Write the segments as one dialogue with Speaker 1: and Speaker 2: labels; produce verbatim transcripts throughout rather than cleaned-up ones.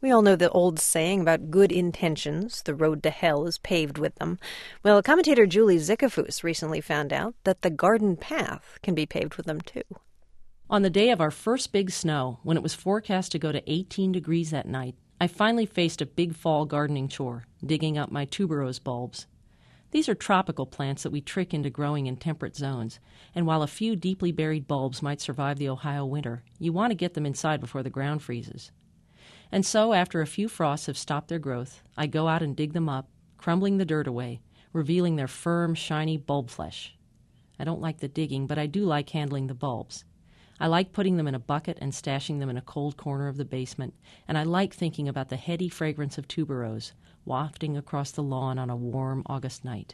Speaker 1: We all know the old saying about good intentions, the road to hell is paved with them. Well, commentator Julie Zickafoos recently found out that the garden path can be paved with them too.
Speaker 2: On the day of our first big snow, when it was forecast to go to eighteen degrees that night, I finally faced a big fall gardening chore, digging up my tuberose bulbs. These are tropical plants that we trick into growing in temperate zones, and while a few deeply buried bulbs might survive the Ohio winter, you want to get them inside before the ground freezes. And so, after a few frosts have stopped their growth, I go out and dig them up, crumbling the dirt away, revealing their firm, shiny bulb flesh. I don't like the digging, but I do like handling the bulbs. I like putting them in a bucket and stashing them in a cold corner of the basement, and I like thinking about the heady fragrance of tuberose wafting across the lawn on a warm August night.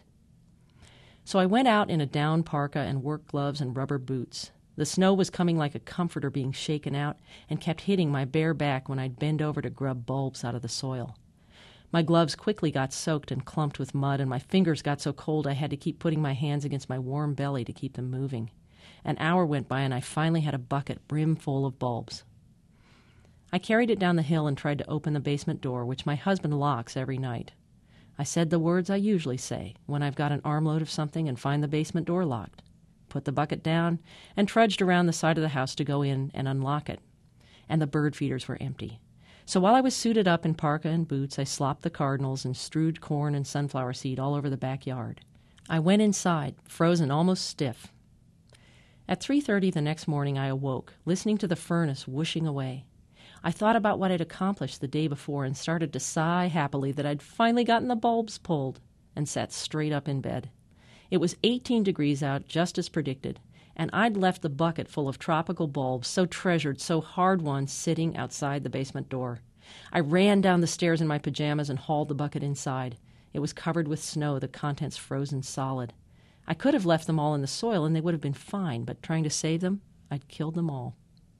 Speaker 2: So I went out in a down parka and work gloves and rubber boots. The snow was coming like a comforter being shaken out and kept hitting my bare back when I'd bend over to grub bulbs out of the soil. My gloves quickly got soaked and clumped with mud, and my fingers got so cold I had to keep putting my hands against my warm belly to keep them moving. An hour went by, and I finally had a bucket brim full of bulbs. I carried it down the hill and tried to open the basement door, which my husband locks every night. I said the words I usually say when I've got an armload of something and find the basement door locked, put the bucket down, and trudged around the side of the house to go in and unlock it. And the bird feeders were empty. So while I was suited up in parka and boots, I slopped the cardinals and strewed corn and sunflower seed all over the backyard. I went inside, frozen almost stiff. At three thirty the next morning I awoke, listening to the furnace whooshing away. I thought about what I'd accomplished the day before and started to sigh happily that I'd finally gotten the bulbs pulled, and sat straight up in bed. It was eighteen degrees out, just as predicted, and I'd left the bucket full of tropical bulbs, so treasured, so hard-won, sitting outside the basement door. I ran down the stairs in my pajamas and hauled the bucket inside. It was covered with snow, the contents frozen solid. I could have left them all in the soil and they would have been fine, but trying to save them, I'd killed them all.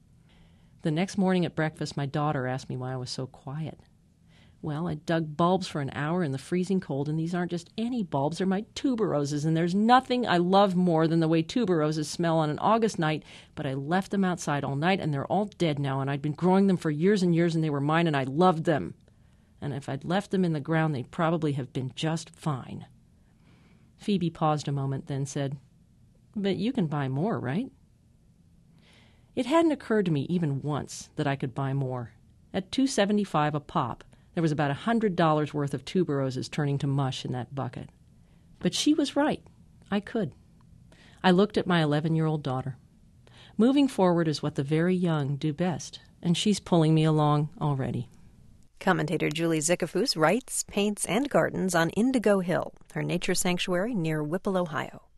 Speaker 2: The next morning at breakfast, my daughter asked me why I was so quiet. Well, I dug bulbs for an hour in the freezing cold, and these aren't just any bulbs, they're my tuberoses, and there's nothing I love more than the way tuberoses smell on an August night, but I left them outside all night, and they're all dead now, and I'd been growing them for years and years, and they were mine, and I loved them. And if I'd left them in the ground, they'd probably have been just fine. Phoebe paused a moment, then said, "But you can buy more, right?" It hadn't occurred to me even once that I could buy more. At two dollars and seventy-five cents a pop, there was about one hundred dollars worth of tuberoses turning to mush in that bucket. But she was right. I could. I looked at my eleven-year-old daughter. Moving forward is what the very young do best, and she's pulling me along already.
Speaker 1: Commentator Julie Zickafoos writes, paints, and gardens on Indigo Hill, her nature sanctuary near Whipple, Ohio.